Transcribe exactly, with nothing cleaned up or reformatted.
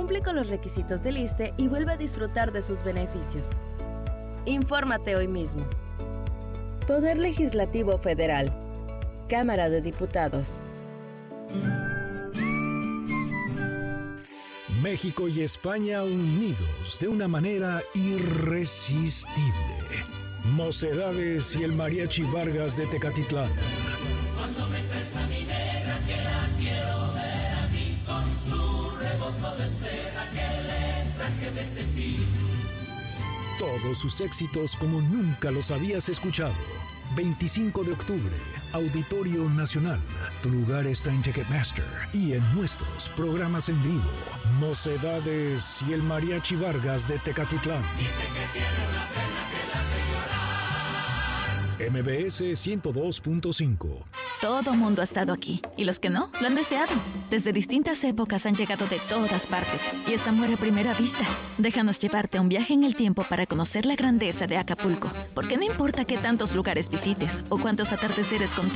Cumple con los requisitos del I S S S T E y vuelve a disfrutar de sus beneficios. Infórmate hoy mismo. Poder Legislativo Federal. Cámara de Diputados. México y España unidos de una manera irresistible. Mocedades y el Mariachi Vargas de Tecatitlán. Cuando me estresa mi negra, que la quiero ver a mí, con su rebozo de seda que le traje de Tepic. Todos sus éxitos como nunca los habías escuchado. veinticinco de octubre, Auditorio Nacional. Tu lugar está en Ticketmaster y en nuestros programas en vivo. Mocedades y el Mariachi Vargas de Tecatitlán. Dice que tiene una pena que la hace llorar. M B S ciento dos punto cinco. Todo mundo ha estado aquí, y los que no, lo han deseado. Desde distintas épocas han llegado de todas partes, y esta muere a primera vista. Déjanos llevarte a un viaje en el tiempo para conocer la grandeza de Acapulco, porque no importa qué tantos lugares visites o cuántos atardeceres contemples,